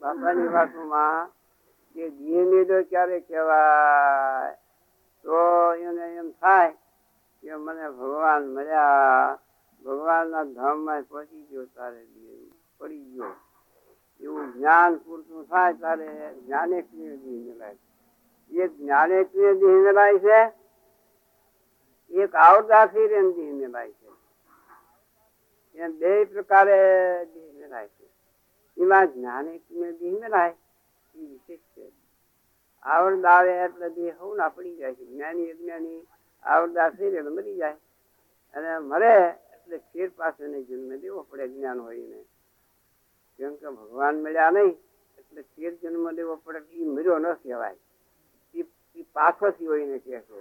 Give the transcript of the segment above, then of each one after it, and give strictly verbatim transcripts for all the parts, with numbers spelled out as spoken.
બાપાની વાતોમાં કે દેહ મેળો ક્યારે કહેવાય તો એને એમ થાય કે મને ભગવાન મળ્યા, ભગવાન ના ધામ માં પહોંચી ગયો, તારે પડી ગયો એવું જ્ઞાન પૂરતું થાય તારે જ્ઞાનેન્દ્રિય દેહ મેળાય. એક જ્ઞાનેન્દ્રિય દેહ મેળાય છે, એક આવડાથી દેહ મેળાય છે. એમ બે પ્રકારે દેહ મેળાય છે. એમાં જ્ઞાનેન્દ્રિય દેહ મેળાય એ વિશેષ છે. આવડ આવે એટલે દેહ હવ ના પડી જાય છે. જ્ઞાની અજ્ઞાની આવડા થઈ એટલે મરી જાય, અને મરે એટલે ફેર પાછળ જન્મ દેવો પડે જ્ઞાન હોય ને. કેમ કે ભગવાન મળ્યા નહીં એટલે ફેર જન્મ દેવો પડે. એ મર્યો ન કહેવાય, એ પાછો થયો એને કે છે.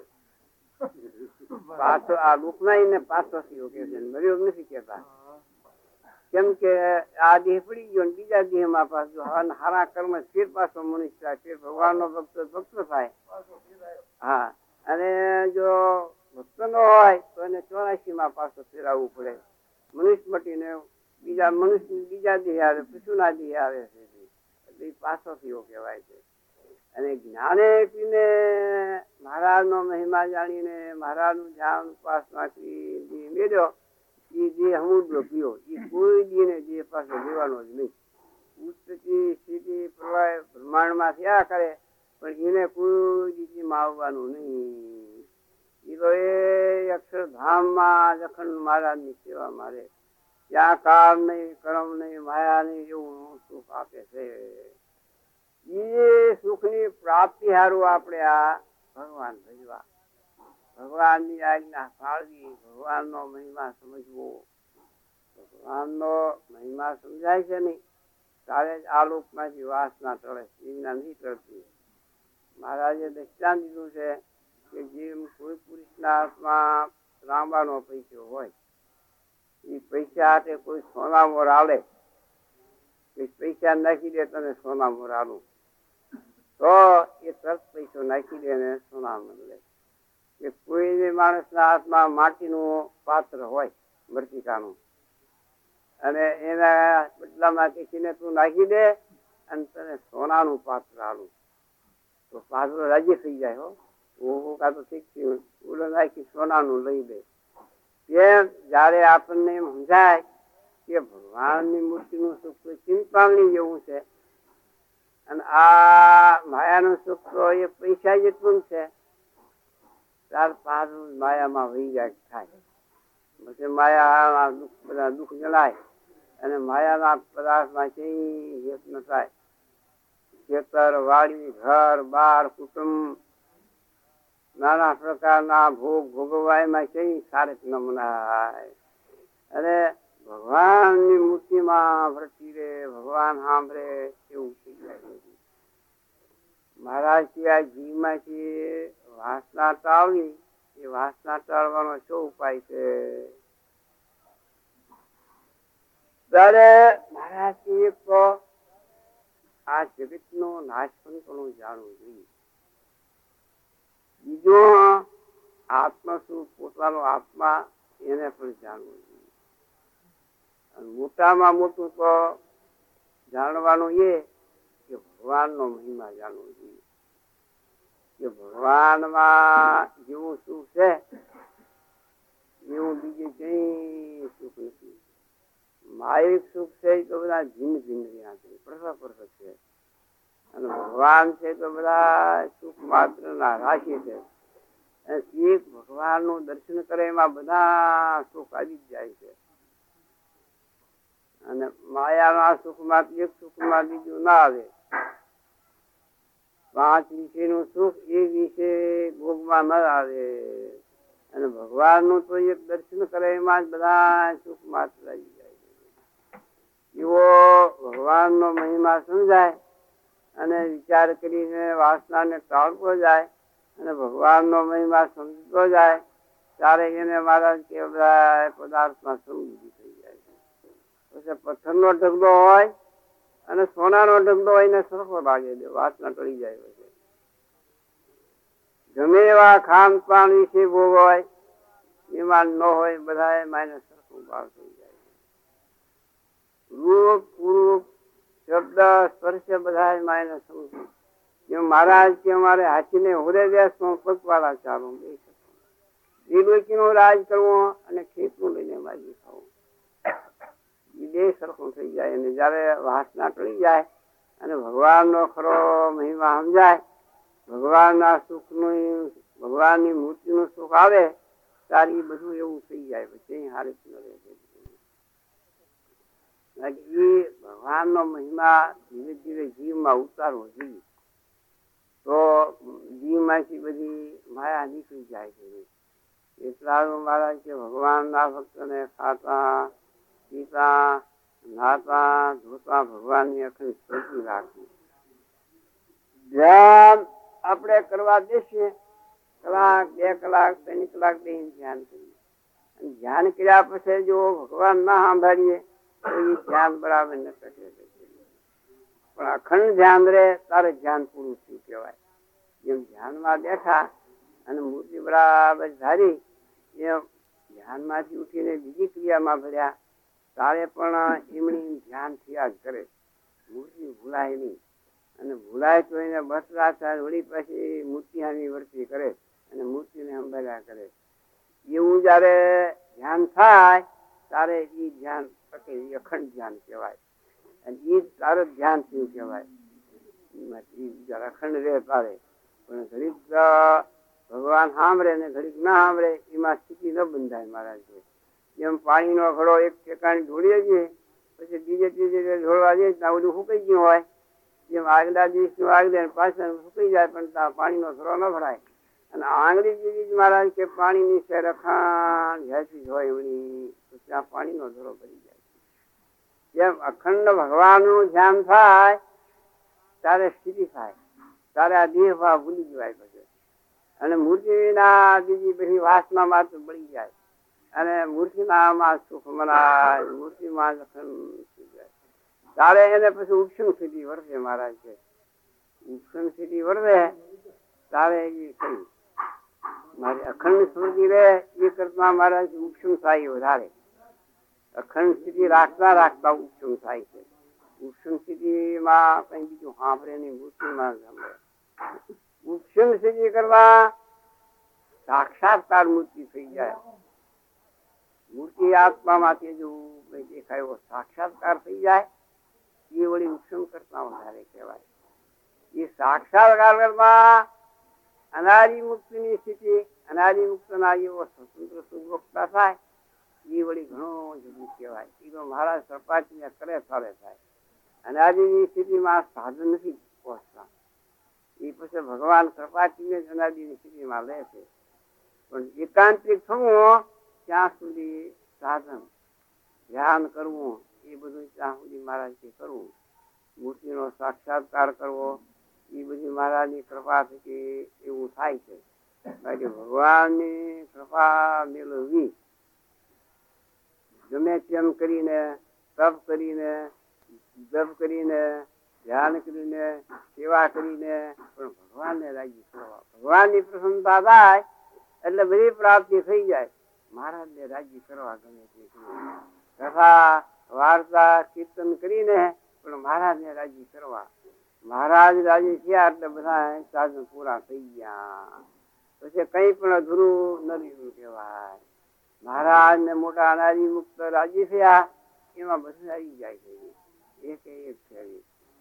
પાછો આ રૂપનાઈ ને પાછો થયો કે છે, મર્યો નથી કેતા. કેમ કે આ દેહ પડી ગયો બીજા દેહ માં પાછો હારા કર્મ ફેર પાછો મનુષ્ય થાય, ફેર ભગવાન નો ભક્ત ભક્ત થાય. હા, અને જો ભક્ત નો હોય તો એને ચોરાશી માં પાછો ફેરવવું પડે. મનુષ્ય મટીને બીજા મનુષ્ય બીજા દેહ આવે, પશુ ના દેહ આવે છે, એટલે પાછો થયો કહેવાય છે. અને જ્ઞાને પીને મહારાજ નો મહિમા જાણીને મહારાજ નું ધ્યાન ઉપાસના કરી મેળ્યો, એ દેહ સમુદ્ર પીયો. એ કોઈ દેહ ને દેહ પાછો લેવાનો જ નહીં. ઉત્પત્તિ સ્થિતિ પ્રલય બ્રહ્માંડ માં થયા કરે, પણ એને કોઈ રીતે આવવાનું નહીં. એ તો એ અક્ષરધામ માં જખન મહારાજ ની સેવા મારે, ત્યાં કાળ નહીં, કર્મ નહીં, માયા નહીં, એવું સુખ આપે છે. એ સુખ ની પ્રાપ્તિ હારું આપણે આ ભગવાન ભજવા, ભગવાન ની આજ્ઞા પાળવી, ભગવાન નો મહિમા સમજવો. ભગવાન નો મહિમા સમજાય છે ને ત્યારે જ આ લોક માંથી વાસના ટળે, એમના નથી ટળતી. મહારાજે દૃષ્ટાંત દીધું છે કે જેમ કોઈ પુરુષ ના હાથમાં લાંબાનો પૈસો હોય, એ પૈસા હાથે કોઈ સોના મોર આલે, પૈસા નાખી દે તને સોના મોર આલું, તો એ તરત પૈસો નાખી દે ને સોના મોર લે. કે કોઈ માણસ ના હાથમાં માટીનું પાત્ર હોય મરતિકાનું, અને એના બદલામાં કીને તું નાખી દે અને તને સોનાનું પાત્ર આલું, તો પાત્ર રાજી થઈ જાય. હો હું કાં તો ઠીક થયું, ઓલો નાખી સોનાનું લઈ દે. એમ જયારે આપણને એમ સમજાય કે ભગવાન ની મૂર્તિ નું સુખ કોઈ ચિંતામણી જેવું છે, અને આ માયાનું સુખ તો એ પૈસા જેટલું છે, ત્યાર પાછું માયામાં વહી જાય થાય. પછી માયા બધા દુઃખ જણાય અને માયાના પદાર્થમાં કઈ હેત ન થાય. ખેતર, વાડી, ઘર, બાર, કુટુંબ, નાના પ્રકારના ભોગ ભોગવવા એમાં કઈ સારસ ન મનાય. અને ભગવાન ની મૂર્તિમાં વૃત્તિ રે, ભગવાન સાંભળે એવું થઈ જાય. મહારાજ સિવાય જીવ માંથી વાસના ટાળવી, એ વાસના ટાળવાનો શું ઉપાય છે? ત્યારે મહારાજ એક તો આ જગત નો નાશ પણ જાણવું જોઈએ. બીજો આત્મ શું પોતાનો આત્મા એને પણ જાણવું જોઈએ. અને મોટામાં મોટું તો જાણવાનું એ કે ભગવાન નો મહિમા જાણવો જોઈએ. કે ભગવાન માં જેવું સુખ છે એવું બીજે કઈ સુખ નથી. માયિક સુખ છે તો બધા ભિન્ન ભિન્ન રહ્યા છે, પૃથક પૃથક છે. અને ભગવાન છે તો બધા સુખ માત્ર ના રાશિ છે. એક ભગવાન નું દર્શન કરે એમાં બધા સુખ આવી જ જાય છે. અને માયાના સુખ માં એક સુખ માં બીજું ના આવે. પાંચ વિશે નું સુખ એક વિશે ભોગમાં ના આવે. અને ભગવાન નું તો એક દર્શન કરે એમાં જ બધા સુખ માત્ર આવી જાય છે. એવો ભગવાન નો મહિમા સમજાય અને વિચાર કરીને વાસના ને ટાળવો જાય અને ભગવાન નો મહિમા સમજતો જાય, ત્યારે એને મહારાજ કે બધા પદાર્થમાં સમૃદ્ધિ થઈ જાય છે. પછી પથ્થર નો ઢગલો હોય અને સોના નો ઢગલો હોય ને સરખો લાગે છે, વાસના ટળી જાય છે. ગમે એવા ખાન પાન વિશે ભોગ હોય એમાં ન હોય, બધા માઇનસ સરખું ભાવ થઈ જાય. રૂપ પૂર્વ શબ્દ સ્પર્શ બધા એને સમજવું. જેમ મહારાજ કે અમારે હાથીને હોરે વ્યાસ પગવાળા ચાલો બે શકો નો રાજ કરવો અને ખેતનું લઈને માજી ખાવું એ બે સરખું થઈ જાય. અને જયારે વાસના ટળી જાય અને ભગવાન નો ખરો મહિમા સમજાય, ભગવાન ના સુખ નું ભગવાન ની મૂર્તિ નું સુખ આવે ત્યારે એ બધું એવું થઈ જાય. પછી હારી ન રહે. એ ભગવાન નો મહિમા ધીરે ધીરે જીવમાં ઉતારવો જોઈએ તો જીવ માંથી બધી માયા નીકળી જાય છે. એટલા મહારાજ કે ભગવાન ના ભક્ત ને ખાતા પીતા નાતા ધોતા ભગવાન ની અખંડ સ્મૃતિ રાખવી. ધ્યાન આપણે કરવા દેશે કલાક બે કલાક ત્રણ કલાક બે ધ્યાન કરીએ. ધ્યાન કર્યા પછી જો ભગવાન ના સાંભળીએ તો એ ધ્યાન બરાબર ન શકે. પણ અખંડ ધ્યાન રે તારે ધ્યાન પૂરું થયું કહેવાય. જેમ ધ્યાનમાં બેઠા અને મૂર્તિ બરાબર ધારી એમ ધ્યાનમાંથી ઉઠીને બીજી ક્રિયામાં ભર્યા તારે પણ એમની ધ્યાન થયા જ કરે. મૂર્તિ ભૂલાય નહીં અને ભૂલાય તો એને બસરા થાય વળી પછી મૂર્તિની વર્તી કરે અને મૂર્તિને સંભાળ્યા કરે. એવું જયારે ધ્યાન થાય તારે એ ધ્યાન અખંડ ધ્યાન કહેવાય અને એ તારે ધ્યાન થયું કહેવાય. જયારે અખંડ રહે તારે પણ ઘડીક ભગવાન સાંભળે ને ઘડીક ના સાંભળે એમાં સ્થિતિ ન બંધાય. મહારાજ જેમ પાણી નો ઘડો એક ઠેકાણે ઢોળીએ છીએ પછી બીજે ત્રીજે ઢોળવા જઈએ ત્યાં બધું સુકાઈ ગયું હોય. જેમ આગલા દિવસ નું આગલે પાછળ સુકાઈ જાય પણ ત્યાં પાણી નો ઘડો ન ભરાય. અને આંગળી જેવી મહારાજ કે પાણી ની શેર અખાંડ ઝાંસી હોય એવડી ત્યાં પાણી નો ઘડો ભરી જાય. જેમ અખંડ ભગવાન નું ધ્યાન થાય ત્યારે સ્થિતિ થાય તારે આ દેહ ભાવ ભૂલી જવાય પછી અને મૂર્તિના બીજી બધી વાસના માં તો બળી જાય અને મૂર્તિના સુખ મનાય મૂર્તિમાં તારે એને પછી ઉપસમ સ્થિતિ વર્તે. મહારાજ છે ઉપસમ સ્થિતિ વર્તે તારે એ કહ્યું મારી અખંડ સ્મૃતિ રે એ કરતા મહારાજ ઉપસમ થાય વધારે. અખંડ સ્થિતિ રાખતા રાખતા ઉપસમ થાય છે. ઉપસમ સ્થિતિમાં કઈ બીજું સાંભળે નહીં મૂર્તિમાં સાંભળે. ઉપસમ સ્થિતિ કરવા સાક્ષાત્કાર મૂર્તિ થઈ જાય. મૂર્તિ આત્મામાંથી જો દેખાય સાક્ષાત્કાર થઈ જાય એ વળી ઉપસમ કરતા વધારે કહેવાય. એ સાક્ષાત્કાર કરવા અનાદિ મુક્તિ ની સ્થિતિ અનાદિ મુક્ત ના એવો સ્વતંત્ર સુખતા થાય એ વળી ઘણો જુદું કહેવાય. એ તો મહારાજ સપાટી કરે સારે થાય. અનાદિ ની સ્થિતિમાં સાધન નથી પહોંચતા. એ પછી ભગવાન સપાટીને જ અનાદિ ની સ્થિતિમાં લે છે. પણ એકાંતિક થવું ત્યાં સુધી સાધન ધ્યાન કરવું એ બધું ત્યાં સુધી મહારાજ કરવું. મૂર્તિ નો સાક્ષાત્કાર કરવો એ બધી મહારાજ ની કૃપા થકી એવું થાય છે. બાકી ભગવાન ની કૃપા મેળવવી ગમે તેમ કરીને તપ કરીને જપ કરીને ધ્યાન કરીને સેવા કરીને પણ ભગવાન ને રાજી કરવા ભગવાન ની પ્રસન્નતા થાય એટલે બધી પ્રાપ્તિ થઈ જાય. મહારાજ ને રાજી કરવા ગમે તે કથા વાર્તા કીર્તન કરીને પણ મહારાજ ને રાજી કરવા. મહારાજ રાજી થયા એટલે બધા સાધન પૂરા થઈ ગયા. પછી કઈ પણ અધૂરું ન રહ્યું કહેવાય. મહારાજ ને મોટા અનાદિ મુક્ત રાજી થયા એમાં બધું આવી જાય છે. એક એક છે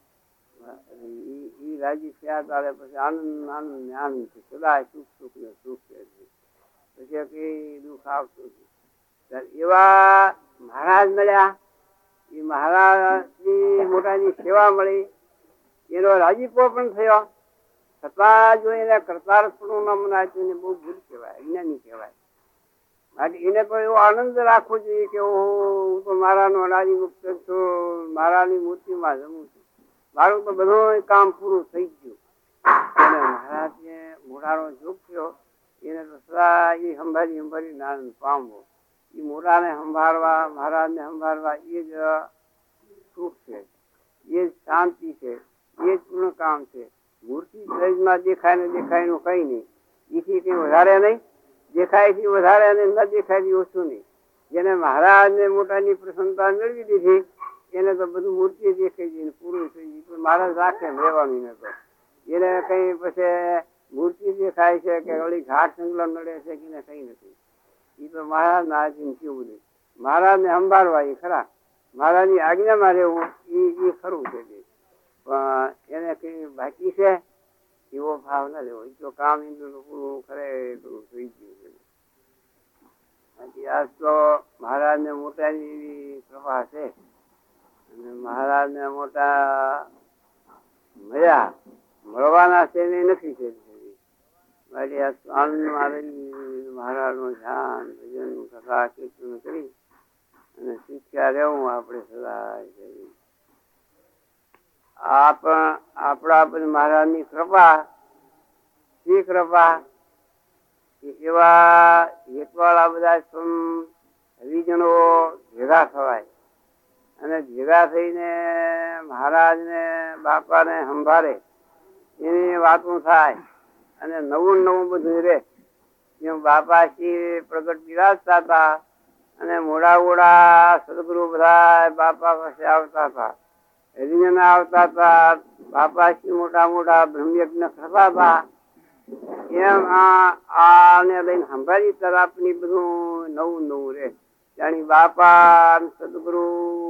એ રાજી થયા ત્યારે પછી આનંદ આનંદ ને આનંદ છે. સદાય સુખ સુખ ને સુખ છે. પછી કઈ દુઃખ આવતું એવા મહારાજ મળ્યા. એ મહારાજ ની મોટાની સેવા મળી એનો રાજીપો પણ થયો. છતાં જો એને કરતારપણું ન મનાય તો એને બહુ ભૂલ કહેવાય, અજ્ઞાની કહેવાય. એને તો એવો આનંદ રાખવો જોઈએ કે હું તો મારા નો અનાદિ મુક્ત છું, મારાની મૂર્તિમાં જમું છું, મારું તો બધું કામ પૂરું થઈ ગયું. અને મહારાજ ને મોઢાનો જોગ થયો એને તો સદા એ સંભાળી સંભાળી આનંદ પામવો. એ મોઢાને સંભાળવા મહારાજ ને સંભાળવા એ જ સુખ છે, એ જ શાંતિ છે, એ જ પૂર્ણ કામ છે. મૂર્તિ સહેજમાં દેખાય ને દેખાય નું કઈ નહીં. એથી કઈ વધારે નહીં, દેખાય થી વધારે અને ન દેખાય થી ઓછું નહીં. જેને મહારાજ ને મોટાની પ્રસન્નતા મેળવી દીધી એને તો બધું મૂર્તિ દેખાઈ ગઈ પૂરું થઈ ગયું. મહારાજ રાખે રહેવાનું ને તો એને કઈ પછી મૂર્તિ દેખાય છે કે ઓલી ઘાટ જંગલો નડે છે કે કઈ નથી. એ તો મહારાજ ના આધીન કેવું બધું. મહારાજ ને સંભાળવા એ ખરા, મહારાજ ની આજ્ઞામાં રહેવું એ ખરું છે. પણ એને કઈ બાકી છે એવો ભાવ ના લેવો. તો કામ ઇન્દ્ર નું પૂરું ખરે થઈ ગયું. આજ તો મહારાજ ને મોટા એવી પ્રભા છે અને મહારાજ ને મોટા મળ્યા મળવાના છે નથી છે. મહારાજ નું ધ્યાન ભજન કથા કીર્તન કરી અને શીખ્યા રહેવું આપણે સદા. આ પણ આપણા મહારાજ ની કૃપા, શી કૃપા એવા હેતવાળા બધા હરિજનો ભેગા થવાય અને ભેગા થઈને મહારાજ ને બાપા ને સંભાળે એની વાતો થાય અને નવું નવું બધું રે. જેમ બાપા શ્રી પ્રગટ બિરાજતા હતા અને મોડા મોડા સદગુરુ બધા બાપા પાસે આવતા હતા, હરિજન આવતા હતા, બાપા શ્રી મોટા મોટા બ્રહ્મયજ્ઞ કરતા હતા. એમ આને લઈને સંભાળી તરફની બધું નવું નવું રે. જાણી બાપા સદગુરુ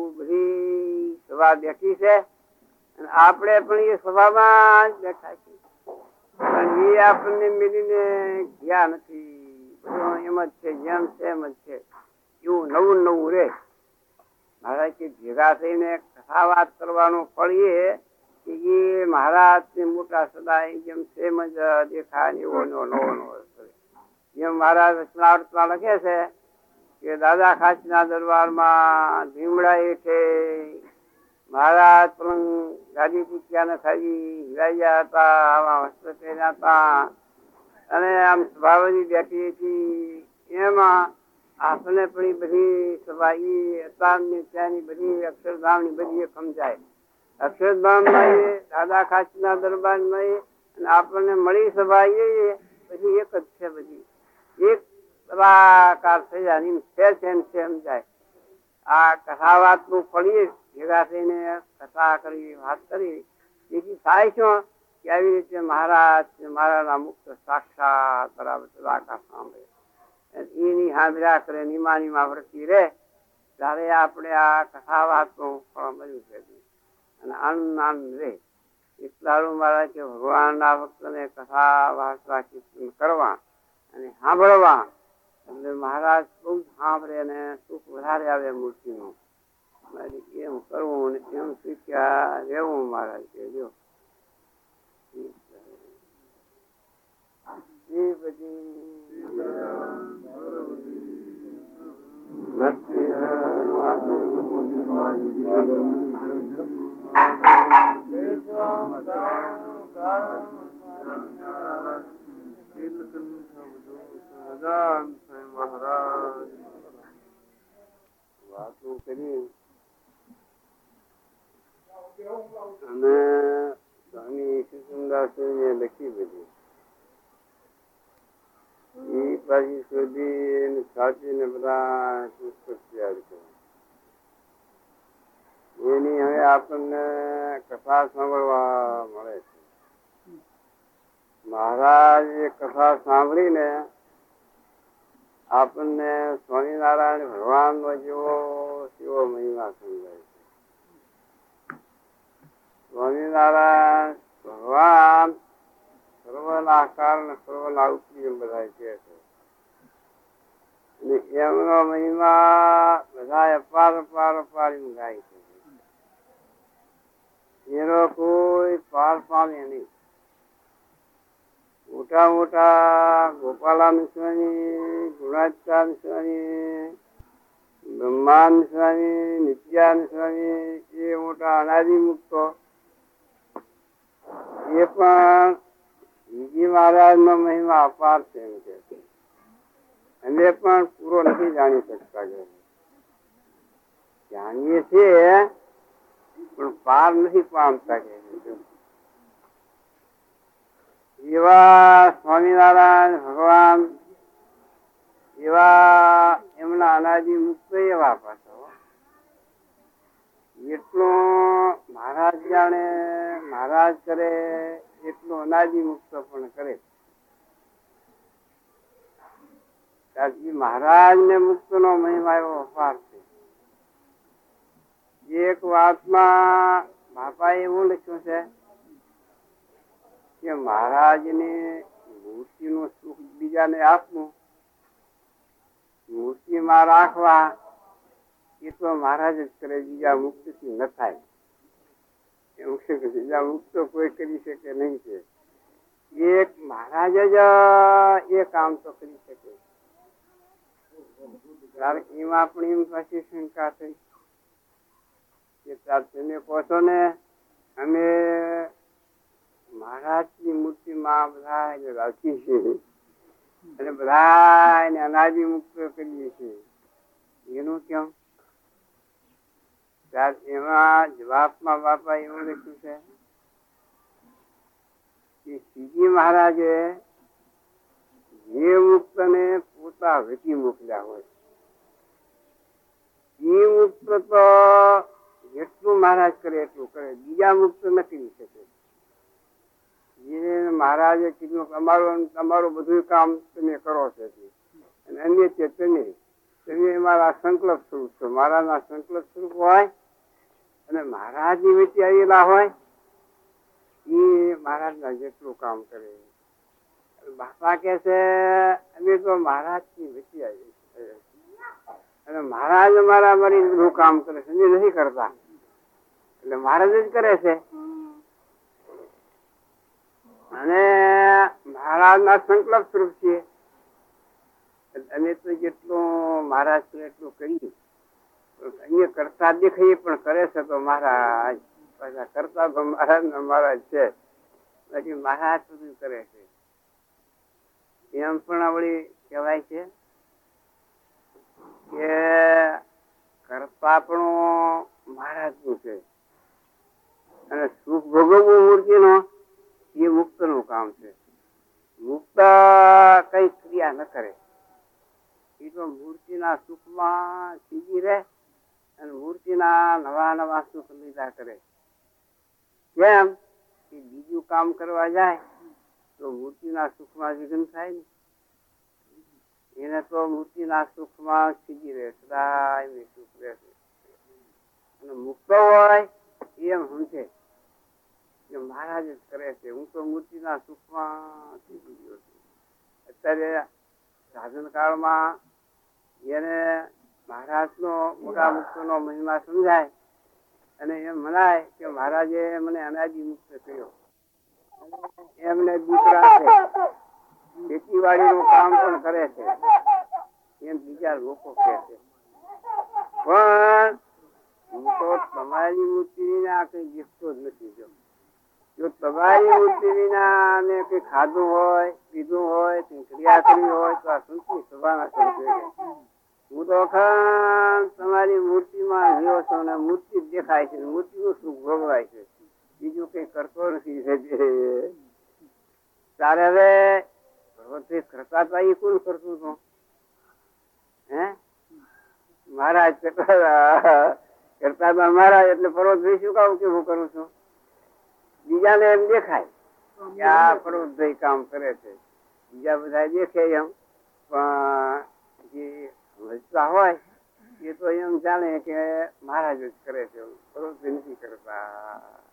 બધી સભા બેઠી છે અને આપણે પણ એ સભામાં જ બેઠા છીએ. પણ એ આપણને મિલીને ગયા નથી. બધું એમ જ છે, જેમ છે એમ જ છે. એવું નવું નવું રે. મહારાજ કે ભેગા થઈને કથા વાત કરવાનું પડીએ કે એ મહારાજ ને મોટા સદા જેમ સેમ જ દેખાય એવો નવો નવો. જેમ મહારાજ રચનાવૃતમાં લખે છે કે દાદા ખાસ ના દરબાર માં ભીમડા હેઠે મહારાજ પણ ગાડી પૂછ્યા ને ખાલી હિરાયા હતા, આવા વસ્ત્ર પહેર્યા હતા અને આમ સ્વભાવની બેઠી હતી. એમાં આપણે પણ બધી સભા અત્યારની ત્યાંની બધી અક્ષરધામ ની બધી સમજાય. અક્ષરધામ માં દાદા ખાસ ના દરબાર માં આપણને મળી સભા એ બધી એક જ છે. બધી એક કલાકાર થઈ જાય સમજાય. આ કથા વાત નું ફળીએ ભેગા થઈને કથા કરી વાત કરી એથી થાય શું કે આવી રીતે મહારાજ મહારાજના મુક્ત સાક્ષાત બરાબર સાંભળે એની હાજરા કરે નિમા નિમા વૃત્તિ રે ત્યારે આપણે આ કથા વાત નું ફળ મળ્યું છે અને આનંદ આનંદ રે. એટલાનું મારા કે ભગવાન ના ભક્ત ને કથા વાર્તા કીર્તન કરવા અને સાંભળવા એટલે મહારાજ બહુ સાંભળે અને સુખ વધારે આવે મૂર્તિ નું. એમ કરવું ને એમ શીખ્યા રહેવું મહારાજ કે જો એ બધી મહારાજ વાતો કરી અને સ્વામી સુંદાસ લખી બધી એ પાછી શોધી સાચીને બધા તૈયાર કર્યા. એની હવે આપણને કથા સાંભળવા મળે છે. મહારાજ એ કથા સાંભળીને આપણને સ્વામિનારાયણ ભગવાન નો જેવો તેવો મહિમા સમજાય છે. સ્વામિનારાયણ ભગવાન સર્વના કારણ સર્વના ઉપરી બધા કે છે. એમનો મહિમા બધા અપાર અપાર અપાર ગાય છે. એનો કોઈ પાર પામે નહીં. મોટા મોટા ગોપાલાન સ્વામી, ગુણાચાર્ય સ્વામી, બ્રહ્માન સ્વામી, નિત્યાન સ્વામી એ મોટા અનાદિ મુક્તો એ પણ બીજી મહારાજ નો મહિમા અપાર છે એમ કે અમે પણ પૂરો નથી જાણી શકતા. જાણીએ છીએ પણ પાર નથી પામતા. કે એવા સ્વામિનારાયણ ભગવાન એવા એમના અનાદિ મુક્ત એવા પાછો એટલો મહારાજ જાણે મહારાજ કરે એટલું અનાદિ મુક્ત પણ કરે. મહારાજ ને મુક્ત નો મહિમા એવો અપાર છે. એક વાતમાં બાપા એવું લખ્યું છે કે મહારાજ ની મૂર્તિ નું સુખ બીજાને આપવું, મૂર્તિમાં રાખવા એ તો મહારાજ જ કરે, બીજા મુક્ત થી ન થાય. એવું છે કે બીજા મુક્ત કોઈ કરી શકે નહીં. છે એક મહારાજ જ એ કામ તો કરી શકે. એમાં પણ એમ પાછી શંકા થઈ કે તમે કહો છો ને અમે મહારાજ ની મૂર્તિ માં બધા રાખીએ છીએ અને બધા એને અનાદિ મુક્ત કરીએ છીએ, એનું કેમ? એમાં જવાબમાં બાપા એવું લખ્યું છે કે શ્રીજી મહારાજે જે મુક્ત ને પોતા વચી મોકલ્યા હોય એ મુક્ત તો જેટલું મહારાજ કરે એટલું કરે, બીજા મુક્ત નથી કરી શકે. જે મહારાજે કીધું તમારું તમારું બધું કામ તમે કરો છો અને અન્ય છે તમે તમે મારા સંકલ્પ સ્વરૂપ છો. મહારાજના સંકલ્પ સ્વરૂપ હોય અને મહારાજ ની વચ્ચે આવેલા હોય એ મહારાજ ના જેટલું કામ કરે. બાપા કે છે અમે તો મહારાજ ની વચ્ચે આવીએ અને મહારાજ અમારા મારી બધું કામ કરે છે, અમે નથી કરતા. એટલે મહારાજ જ કરે છે અને મહારાજ ના સંકલ્પ સ્વરૂપ છીએ. અમે તો જેટલું મહારાજ એટલું કરીએ, અહીંયા કરતા દેખાઈએ પણ કરે છે તો મહારાજ, કરતા તો મહારાજ ને મહારાજ છે, પછી મહારાજ બધું કરે છે. એમ પણ આવડી કહેવાય છે કે કરતા પણ મહારાજ નું છે અને સુખ ભોગવવું મૂર્તિ નો એ મુક્ત નું કામ છે. મુક્ત કઈ ક્રિયા ન કરે, એ તો મૂર્તિના સુખમાં સીધી રહે અને મૂર્તિના નવા નવા સુખ લીધા કરે. કેમ કે બીજું કામ કરવા જાય તો મૂર્તિના સુખમાં વિઘ્ન થાય ને. એને તો મૂર્તિના સુખમાં સીધી રહે, સદાય સુખ રહેશે. અને મુક્ત હોય એમ સમજે કે મહારાજ જ કરે છે, હું તો મૂર્તિના સુખમાં સીધી ગયો છું. અત્યારે સાધન કાળમાં એને મહારાજ નો મોટા મુક્ત નો મહિમા સમજાય અને એમ મનાય કે મહારાજે મને અનાદિ મુક્ત કર્યો. એમને દીકરા છે, ખેતીવાડી નું કામ પણ કરે છે, એમ બીજા લોકો કહે છે. પણ હું તો તમારી મૂર્તિ વિના કઈ દેખતો જ નથી. જો જો તમારી મૂર્તિ વિના ને કઈ ખાધું હોય, પીધું હોય, ક્રિયા કરી હોય તો આ સંસ્કૃતિ સભાના સંસ્કૃતિ. હું તો અખંડ તમારી મૂર્તિમાં રહ્યો છું અને મૂર્તિ દેખાય છે, મૂર્તિ નું સુખ ભોગવાય છે, બીજું કઈ કરતો નથી. તારે હવે કરતા હતા એ કોણ કરતું હતું? હે મહારાજ કરતા હતા મહારાજ, એટલે પર્વતભાઈ શું કામ કે હું કરું છું? બીજાને એમ દેખાય કે આ પર્વતભાઈ કામ કરે છે, બીજા બધા દેખે એમ, પણ જે સમજતા હોય એ તો એમ જાણે કે મહારાજ જ કરે છે, પર્વતભાઈ નથી કરતા.